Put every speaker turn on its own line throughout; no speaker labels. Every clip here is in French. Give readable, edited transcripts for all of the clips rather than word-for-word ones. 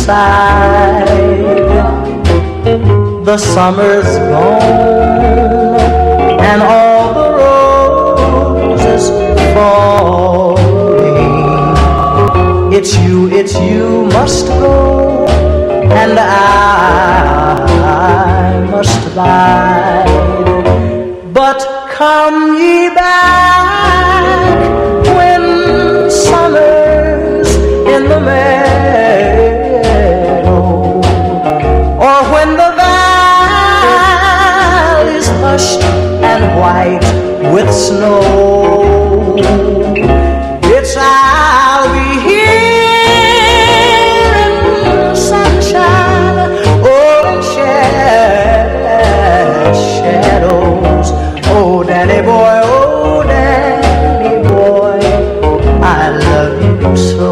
inside. The summer's gone and all the roses falling. It's you must go and I must abide. But come ye back when summer's in the meadow, or when the valley's hushed and white with snow. It's I'll be here in sunshine or in shadows. Oh, Danny boy, oh, Danny boy, I love you so.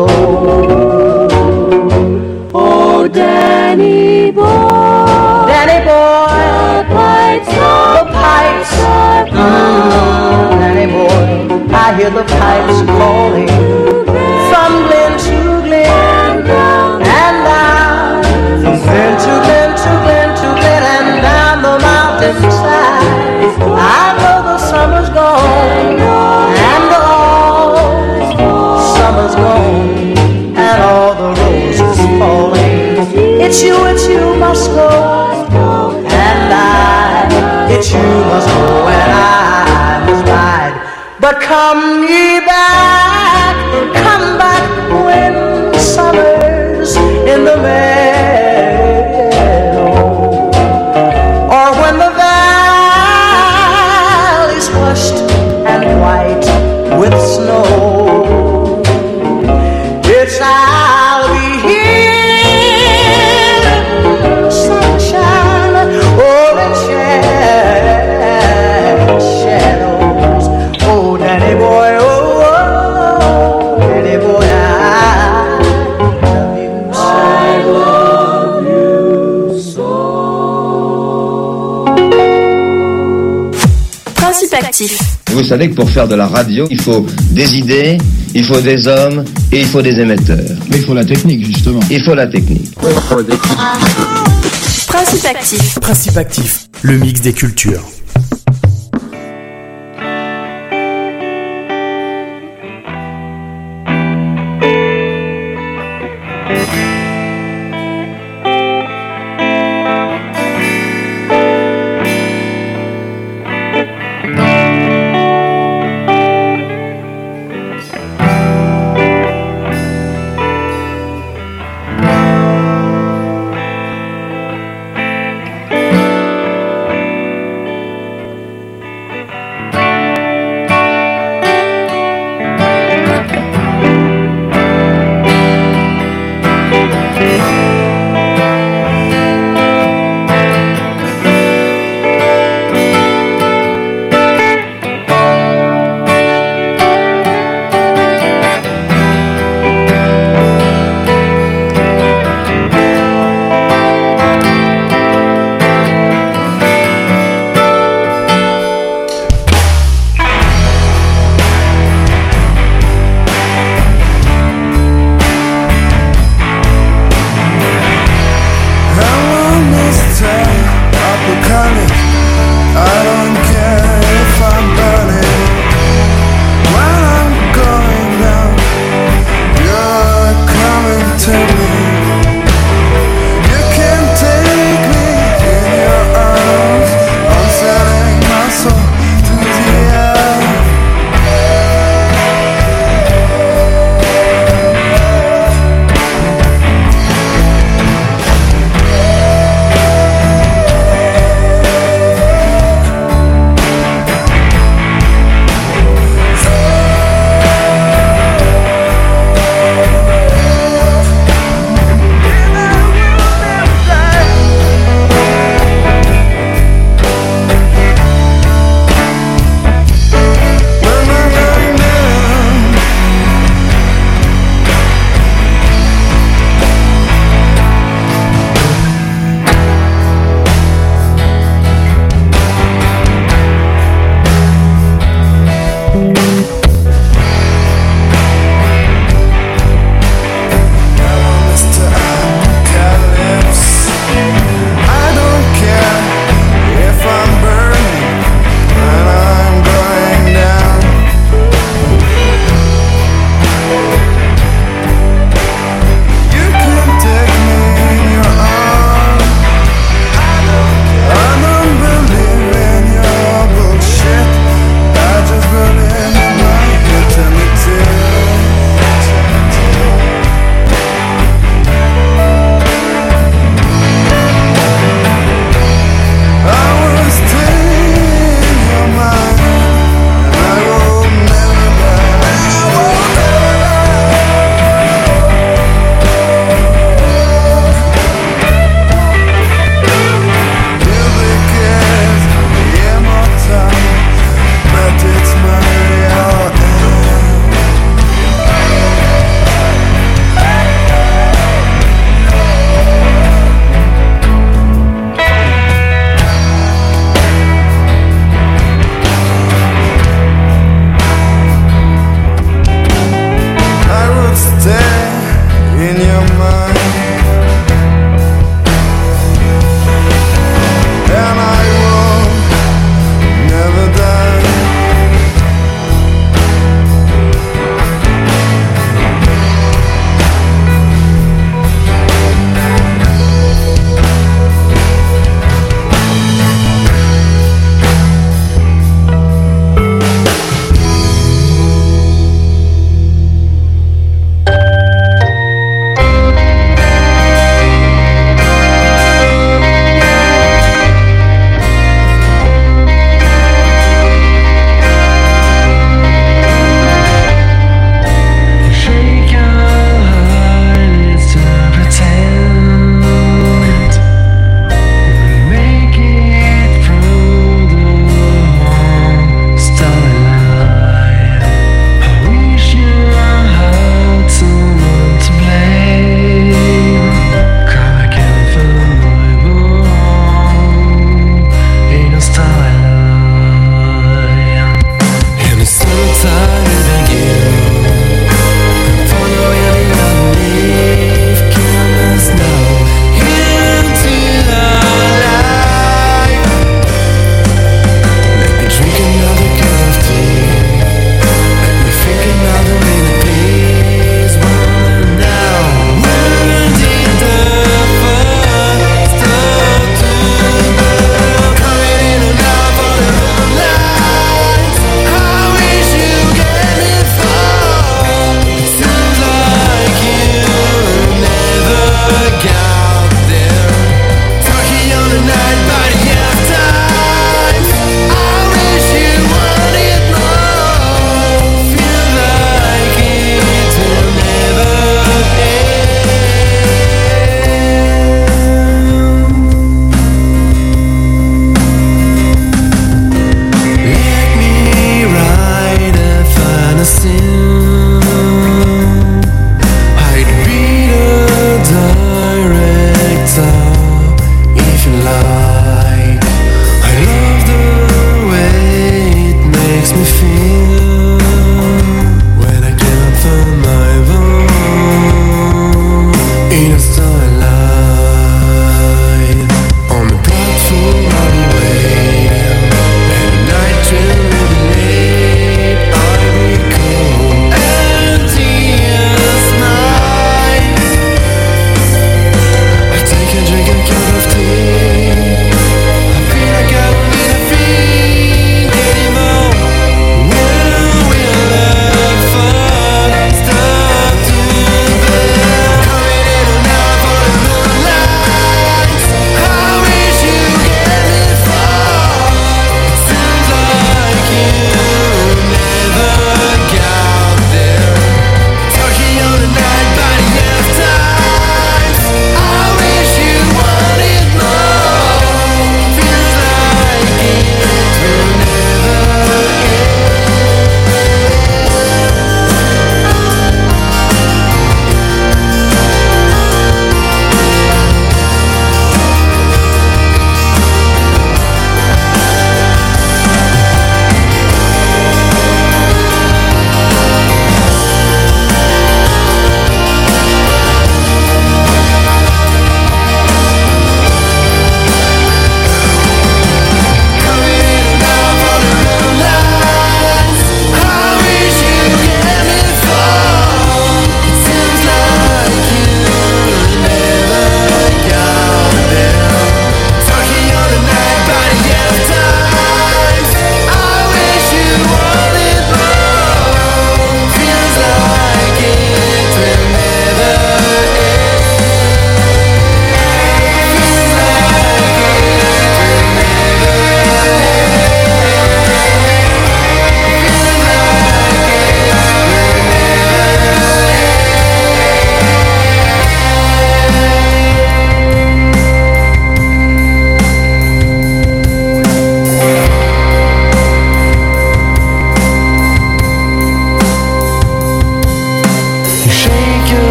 Oh, Danny boy,
Danny boy,
the pipes are
Danny boy, I hear the pipes calling from glen to glen and down, from glen to glen to glen to glen and down the mountainside. I know the summer's gone and all summer's gone and all the roses falling. It's you must go and it's you must go and I must ride. But come ye back, come back when summer's in the meadow, or when the valley's hushed and white with snow. It's I'll be here in sunshine or in shadows. Oh, Danny boy, oh, Danny boy, I love you so.
Principe actif.
Vous savez que pour faire de la radio, il faut des idées, il faut des hommes et il faut des émetteurs.
Mais il faut la technique, justement.
Il faut la technique.
Principe actif.
Principe actif, le mix des cultures.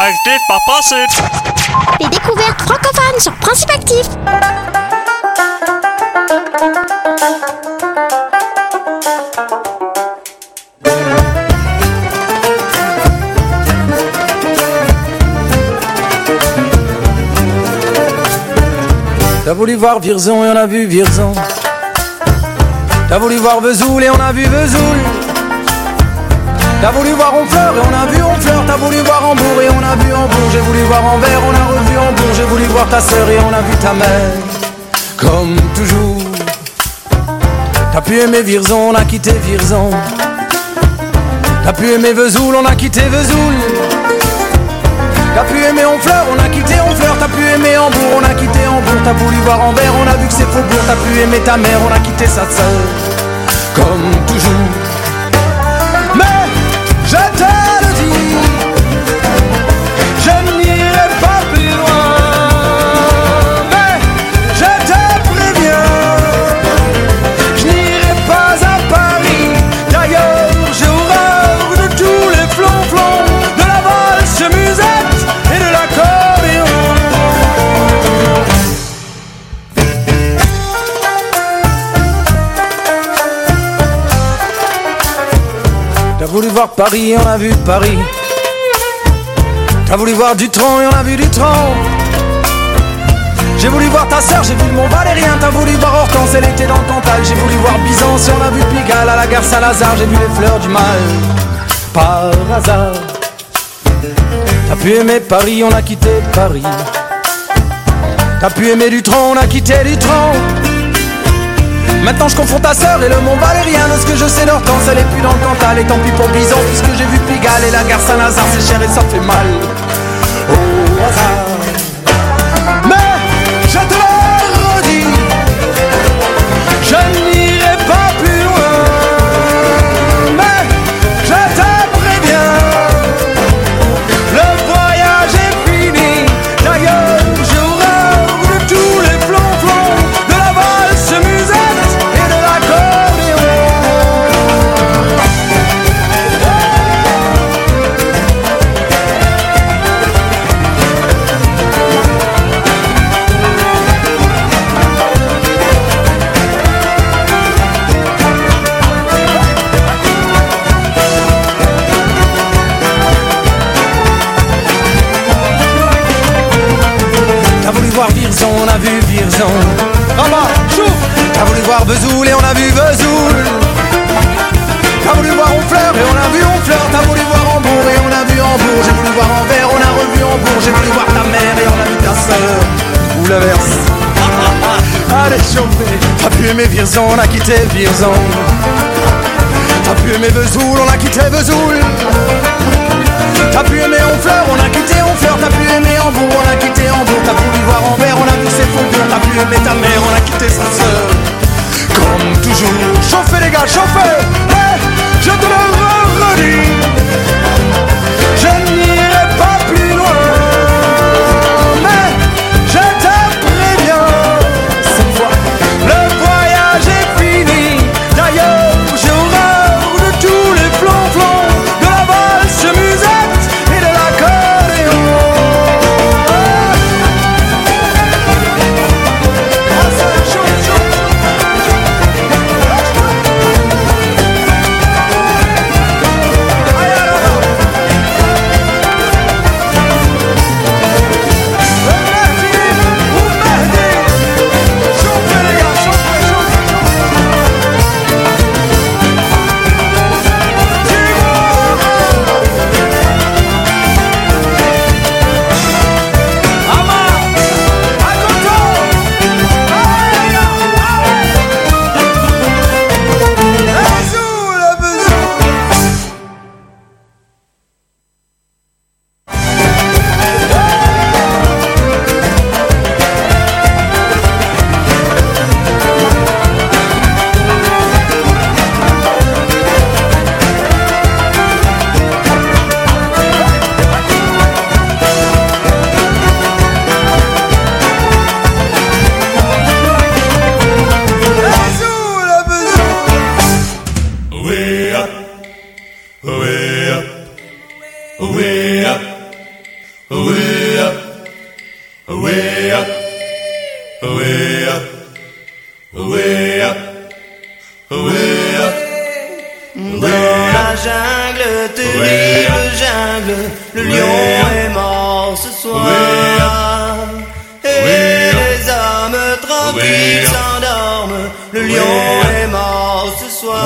Actif par Principe.
Les découvertes francophones sur Principe Actif.
T'as voulu voir Vierzon et on a vu Vierzon. T'as voulu voir Vesoul et on a vu Vesoul. T'as voulu voir Honfleur et on a vu Honfleur. T'as voulu voir Hambourg et on a vu Hambourg. J'ai voulu voir Anvers, on a revu Hambourg. J'ai voulu voir ta sœur et on a vu ta mère. Comme toujours. T'as pu aimer Vierzon, on a quitté Vierzon. T'as pu aimer Vesoul, on a quitté Vesoul. T'as pu aimer Honfleur, on a quitté Honfleur. T'as pu aimer Hambourg, on a quitté Hambourg. T'as voulu voir Anvers, on a vu que c'est Faubourg. T'as pu aimer ta mère, on a quitté sa sœur. Comme toujours. Mais je te le dis, je n'irai pas plus loin. Mais je te préviens, je n'irai pas à Paris. D'ailleurs j'ai horreur de tous les flonflons, de la valse musette et de l'accordéon. T'as voulu voir Paris, on a vu Paris. T'as voulu voir Dutron et on a vu Dutron. J'ai voulu voir ta sœur, j'ai vu le Mont Valérien. T'as voulu voir Hortense, elle était dans le Cantal. J'ai voulu voir Byzance et on a vu Pigalle. À la gare Saint-Lazare, j'ai vu les fleurs du mal. Par hasard. T'as pu aimer Paris, on a quitté Paris. T'as pu aimer Dutron, on a quitté Dutron. Maintenant je confonds ta sœur et le Mont Valérien. De ce que je sais d'Hortense, elle est plus dans le Cantal. Et tant pis pour Byzance, puisque j'ai vu Pigalle. Et la gare Saint-Lazare, c'est cher et ça fait mal. Au hasard. Mais je te le redis, je n'irai pas plus loin. Mais je te préviens, le voyage est fini. D'ailleurs j'ai horreur de tous les flonflons, de la valse musette et de l'accordéon. T'as voulu voir Vierzon, on a vu Vierzon. Rabat, chouf. T'as voulu voir Vesoul et on a vu Vesoul. T'as voulu voir Honfleur et on a vu Honfleur. T'as voulu voir Hambourg et on a vu Hambourg. J'ai voulu voir Anvers, on a revu Hambourg. J'ai voulu voir ta mère et on a vu ta sœur. Ou l'inverse. Allez chauffer. T'as pu aimer Vierzon, on a quitté Vierzon. T'as pu aimer Vesoul, on a quitté Vesoul. T'as pu aimer Honfleur, on a quitté Honfleur. T'as pu aimer Hambourg, on a quitté Hambourg. T'as voulu voir Anvers, on a vu ses Faubourgs. T'as pu aimer ta mère, on a quitté sa sœur. Comme toujours. Chauffez les gars, chauffez. Mais je te le redis, je n'irai pas plus loin. Mais je te préviens, cette fois le voyage est fini. D'ailleurs j'ai horreur de tous les flonflons, de la valse musette et de l'accordéon.
Dans la jungle, terrible jungle, le lion est mort ce soir. Et les hommes tranquilles s'endorment, le lion est mort ce soir.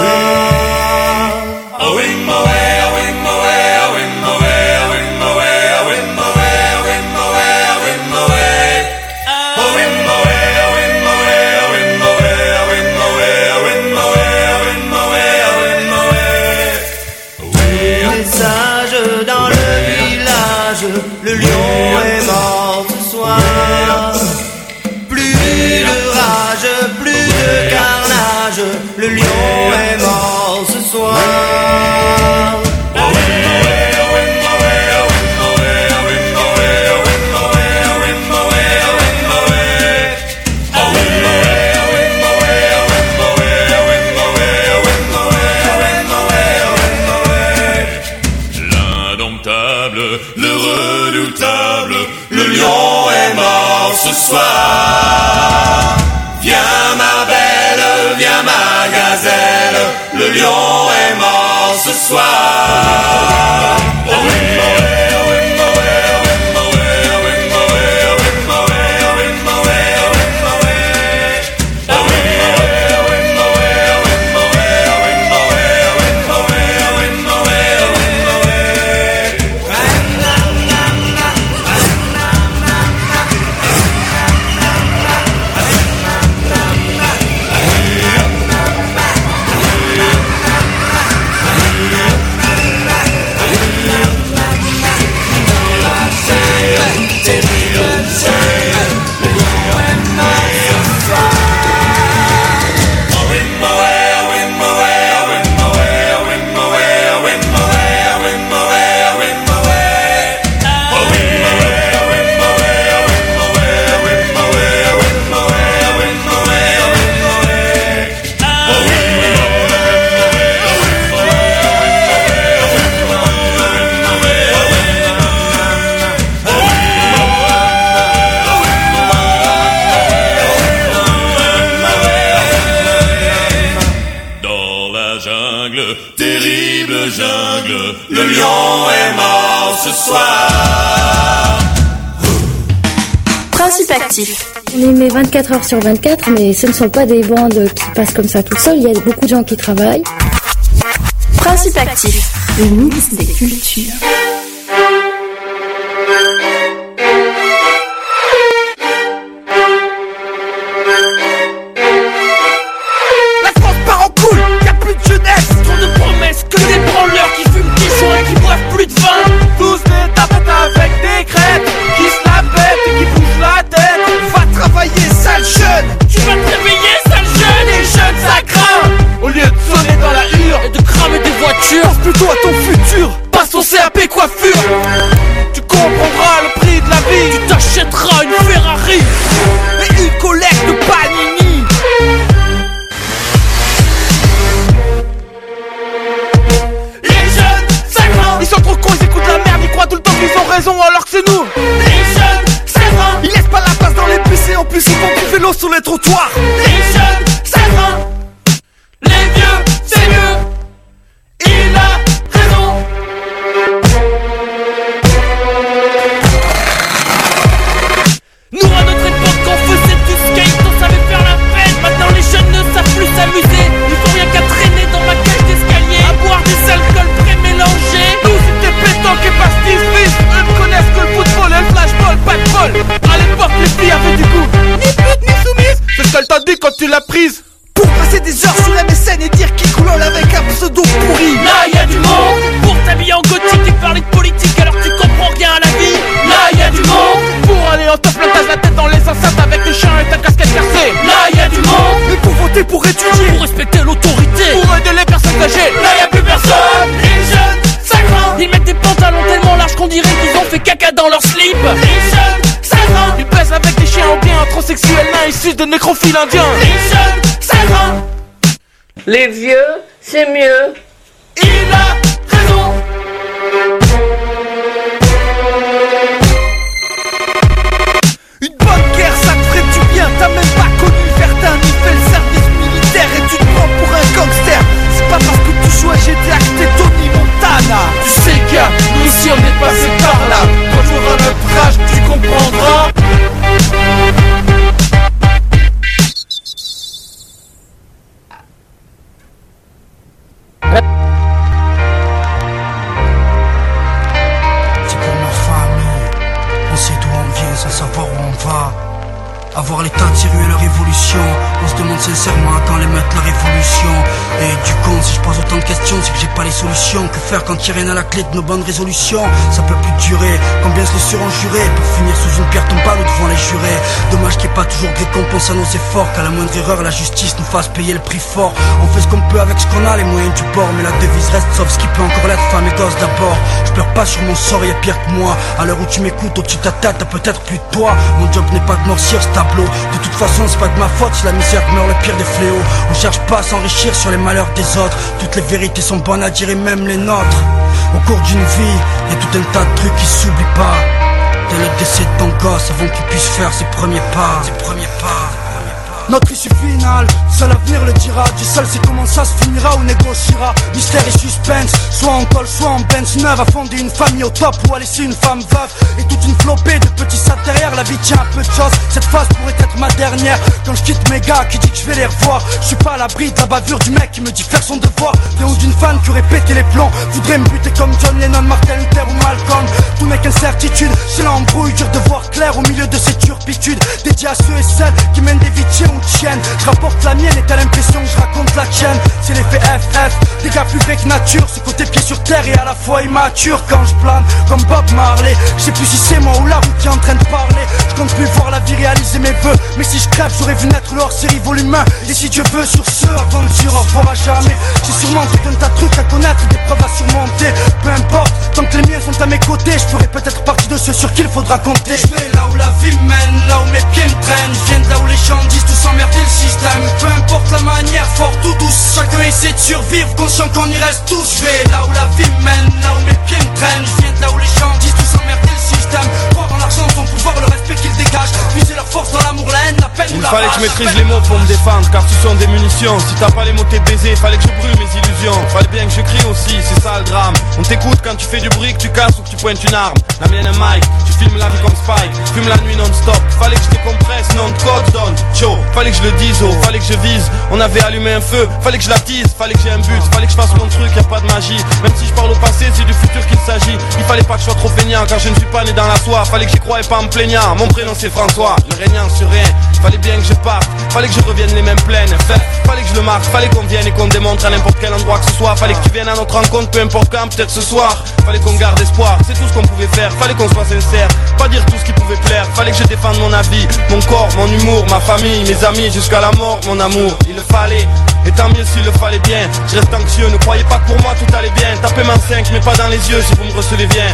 Le lion est mort ce soir. Plus de rage, plus de carnage, le lion est mort ce soir.
Le lion est mort ce soir. Viens ma belle, viens ma gazelle, le lion est mort ce soir. Terrible jungle, le lion est mort ce soir.
Principe actif.
On émet 24 heures sur 24, mais ce ne sont pas des bandes qui passent comme ça toutes seules. Il y a beaucoup de gens qui travaillent.
Principe actif. Le mix des cultures.
Pense plutôt à ton futur, passe ton CAP coiffure. Tu comprendras le prix de la vie, tu t'achèteras une Ferrari et une collecte de Panini. Les jeunes, ça craint. Ils sont trop cons, ils écoutent la merde, ils croient tout le temps qu'ils ont raison alors que c'est nous. Les jeunes, ça craint. Ils laissent pas la place dans les bus et en plus ils font du vélo sur les trottoirs. Les jeunes, ça craint. Les vieux, c'est mieux. Il a raison. Nous à notre époque quand on faisait du skate, on savait faire la fête. Maintenant les jeunes ne savent plus s'amuser. Ils font rien qu'à traîner dans ma cage d'escalier, à boire des alcools pré-mélangés. Nous c'était pétanque et pastis-bis. Eux ne connaissent que le football et le flashball, pas de bol. À l'époque les filles avaient du goût. Ni pute ni soumise, c'est ce qu'elle t'a dit quand tu l'as prise. Pour passer des heures sur MSN et dire qu'il coulole avec un pseudo pourri. Là y'a du monde. Pour t'habiller en gothique et parler de politique alors que tu comprends rien à la vie. Là y'a du monde. Pour aller en top plantage la tête dans les enceintes avec les chiens et ta casquette percée. Là y'a du monde. Mais pour voter, pour étudier, pour respecter l'autorité, pour aider les personnes âgées. Là y'a plus personne. Les jeunes, ça craint. Ils mettent des pantalons tellement larges qu'on dirait qu'ils ont fait caca dans leur slip. Les jeunes, ça craint. Ils pèsent avec des chiens en bien transsexuels nains issus de nécrophiles indiens. Les jeunes, ça craint.
Les vieux, c'est mieux.
Il a raison. Une bonne
voir l'état de ces rues et leur évolution. On se demande sincèrement à quand les mettre la révolution. Et du con, si je pose autant de questions, c'est que j'ai pas les solutions. Que faire quand y'a rien à la clé de nos bonnes résolutions? Ça peut plus durer, combien se les seront jurés pour finir sous une pierre tombale ou devant les jurés. Dommage qu'il n'y ait pas toujours de récompense à nos efforts, qu'à la moindre erreur la justice nous fasse payer le prix fort. On fait ce qu'on peut avec ce qu'on a, les moyens du bord, mais la devise reste sauf ce qui peut encore l'être, femme et gosse d'abord. Je pleure pas sur mon sort, y'a pire que moi. À l'heure où tu m'écoutes, au-dessus de ta tête, t'as peut-être plus de toi. Mon job n'est pas de noircir ce tableau. De toute façon c'est pas de ma faute si la misère meurt le pire des fléaux. On cherche pas à s'enrichir sur les malheurs des autres. Toutes les vérités sont bonnes à dire et même les nôtres. Au cours d'une vie, y'a tout un tas de trucs qui s'oublient pas. Dès le décès de ton gosse, avant qu'il puisse faire ses premiers pas. Notre issue finale, seul l'avenir le dira. Dieu seul sait comment ça se finira ou négociera. Mystère et suspense, soit en col, soit en Benz neuve. À fonder une famille au top ou à laisser une femme veuve. Et toute une flopée de petits sacs derrière. La vie tient un peu de choses, cette phase pourrait être ma dernière. Quand je quitte mes gars qui dit que je vais les revoir. Je suis pas à l'abri de la bavure du mec qui me dit faire son devoir. Bien ou d'une fan qui aurait pété les plombs. Voudrait me buter comme John Lennon, Martin Luther ou Malcolm. Tout n'est qu'incertitude, c'est l'embrouille, dur de voir clair au milieu de ces turpitudes. Dédié à ceux et celles qui mènent des vies de chienne. Je rapporte la mienne et t'as l'impression que je raconte la tienne. C'est l'effet FF, des gars plus vrais que nature. Ce côté pied sur terre et à la fois immature. Quand je plane comme Bob Marley, je sais plus si c'est moi ou la route qui est en train de parler. Je compte plus voir la vie réaliser mes vœux. Mais si je crève j'aurais vu naître le hors-série volume 1. Et si Dieu veut sur ce, aventure, au revoir à jamais. J'ai sûrement tout un tas de trucs à connaître, des preuves à surmonter. Peu importe, tant que les miens sont à mes côtés, je ferai peut-être partie de ceux sur qui il faudra compter. Je vais là où la vie mène, là où mes pieds me traînent. Je viens de là où les gens disent tout s'emmerder le système. Peu importe la manière, fort ou douce, chacun essaie de survivre, conscient qu'on y reste tous. Je vais là où la vie mène, là où mes pieds me traînent. Je viens de là où les gens disent tout s'emmerder le système. Croire en l'argent, son pouvoir, le respect qu'ils dégagent. Puiser leur force dans l'amour, la haine, la peine ou la rage.
Il fallait que je maîtrise les mots pour me défendre, car ce sont des munitions. Si t'as pas les mots t'es baisé, fallait que je brûle mes illusions. Fallait bien que je crie aussi, c'est ça le drame. On t'écoute quand tu fais du bruit, que tu casses ou que tu pointes une arme. La mienne est Mike, tu filmes la vie comme Spike. Fume la nuit non-stop, fallait que je décompresse, non de code donne chaud. Fallait que je le dise, oh, fallait que je vise. On avait allumé un feu, fallait que je l'attise. Fallait que j'ai un but, fallait que je fasse mon truc, y'a pas de magie. Même si je parle au passé, c'est du futur qu'il s'agit. Il fallait pas que je sois trop feignant, car je ne suis pas né dans la soie. Fallait que j'y croie et pas en me plaignant. Mon prénom c'est François, ne régnant sur rien. Fallait bien que je parte, fallait que je revienne les mêmes plaines. Fallait que je le marque, fallait qu'on vienne et qu'on démontre à n'importe quel endroit que ce soit. Fallait que tu viennes à notre rencontre, peu importe quand, peut-être ce soir. Fallait qu'on garde espoir, c'est tout ce qu'on pouvait faire. Fallait qu'on soit sincère, pas dire tout ce qui pouvait plaire. Fallait que je défende mon avis, mon corps, mon humour, ma famille, mes amis, jusqu'à la mort, mon amour. Il le fallait, et tant mieux s'il le fallait bien. Je reste anxieux, ne croyez pas que pour moi tout allait bien. Tapez ma 5, mais pas dans les yeux si vous me recevez bien.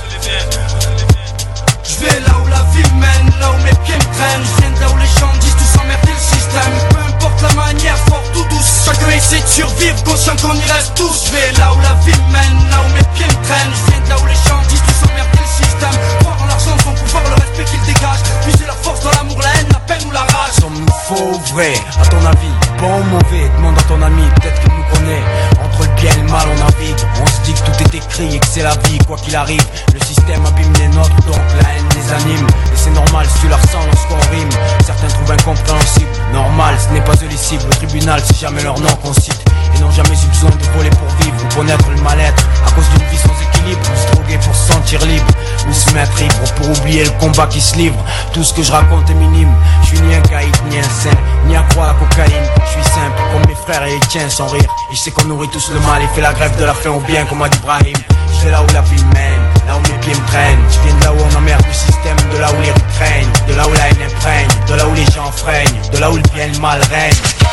Je vais là où la vie mène, là où mes pieds me traînent. Je viens de là où les gens disent tout s'emmerder le système. Peu importe la manière, forte ou douce, chacun essaie de survivre, conscient qu'on y reste tous. Je vais là où la vie mène, là où mes pieds me traînent. Je viens de là où les gens disent tout s'emmerder le système. Croire en l'argent, son pouvoir, le respect qu'il dégage. Puiser leur force dans l'amour, la haine, la peine ou la rage.
Sommes-nous faux ou vrai, à ton avis? Bon ou mauvais, demande à ton ami, peut-être qu'il nous connaît. Entre le bien et le mal on navigue. On se dit que tout est écrit et que c'est la vie, quoi qu'il arrive. Le système abîme les nôtres, donc la haine les anime. Et c'est normal si tu la ressens lorsqu'on rime. Certains trouvent incompréhensible, normal, ce n'est pas eux les cibles. Au tribunal c'est jamais leur nom qu'on cite. Et n'ont jamais eu besoin de voler pour vivre ou connaître le mal-être. À cause d'une vie sans équilibre, ou se droguer pour se sentir libre, ou se mettre ivre pour oublier le combat qui se livre. Tout ce que je raconte est minime. Je suis ni un caïd, ni un saint, ni à croire à la cocaïne. Je suis simple comme mes frères et les tiens sans rire. Et je sais qu'on nourrit tous le mal et fait la grève de la faim au bien comme a dit Ibrahim. Je vais là où la vie mène, là où mes pieds me traînent. Je viens de là où on emmerde le système, de là où les rues craignent, de là où la haine imprègne, de là où les gens freinent, de là où le bien et le mal règne.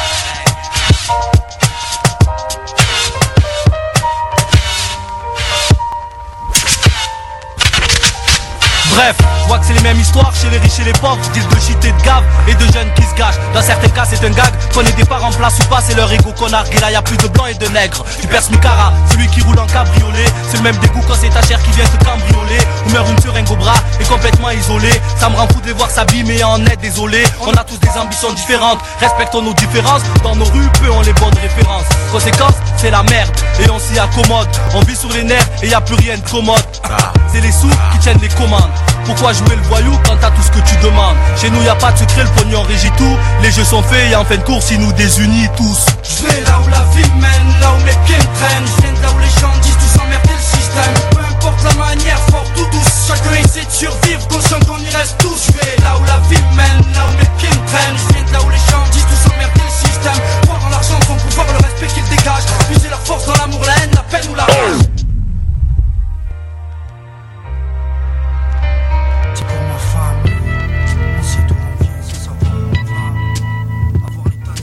Bref, je vois que c'est les mêmes histoires chez les riches et les pauvres. Deal de shit et de gave et de jeunes qui se gâchent. Dans certains cas c'est un gag, qu'on ait des parents en place ou pas, c'est leur ego qu'on nargue. Et là y'a plus de blancs et de nègres. Tu perces Micara, celui qui roule en cabriolet. C'est le même dégoût quand c'est ta chair qui vient te cambrioler. Ou meurt une seringue au bras et complètement isolé. Ça me rend fou de les voir s'abîmer en est désolé. On a tous des ambitions différentes, respectons nos différences. Dans nos rues, peu ont les bonnes références. Conséquence, c'est la merde et on s'y accommode. On vit sur les nerfs et y a plus rien de commode. C'est les sous qui tiennent les commandes. Pourquoi jouer le voyou quand t'as tout ce que tu demandes? Chez nous y a pas de secret, le pognon régit tout. Les jeux sont faits et en fin de course ils nous désunissent tous.
Je vais là où la vie mène, là où mes pieds me traînent. Je viens de là où les gens disent tout s'emmerder le système. Peu importe importe la manière, fort ou douce, chacun essaie de survivre, conscient qu'on y reste tous. Je vais là où la vie mène, là où mes pieds me traînent. Je viens de là où les gens disent tous emmerder le système. Croire en l'argent, son pouvoir, le respect qu'ils dégagent. Puiser leur force dans l'amour, la haine, la peine ou la rage. C'est pour ma femme, on sait d'où on vient, c'est ça où on va. Avoir l'état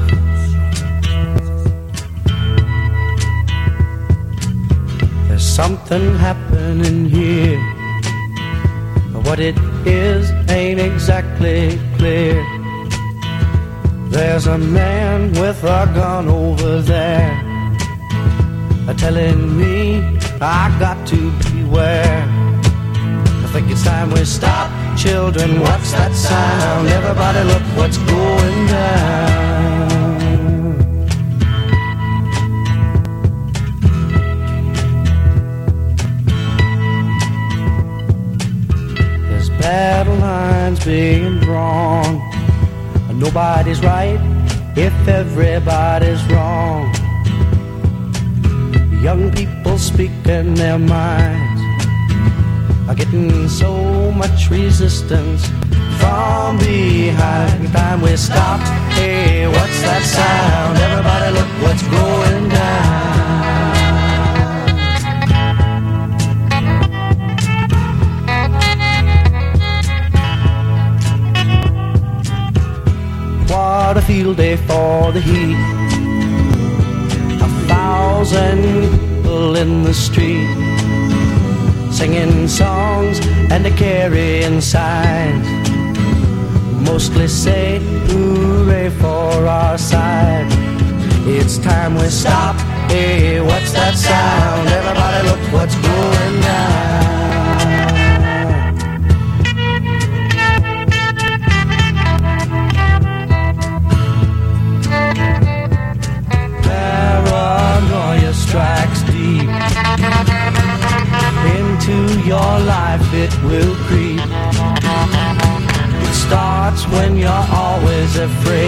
d'irrévolution.
There's something happening here, but what it is ain't exactly clear. There's a man with a gun over there, telling me I got to beware. I think it's time we stop. Children, what's that sound? Everybody look what's going down. There's battle lines being drawn. Nobody's right if everybody's wrong. Young people speaking their minds are getting so much resistance from behind. Time we stop. Hey, what's that sound? Everybody look what's going down. What a field day for the heat. 1,000 people in the street, singing songs and carrying signs. Mostly say hooray for our side. It's time we stop. Hey, what's that sound? Everybody look what's going down. Paranoia strikes deep into your life, it will creep. It starts when you're always afraid.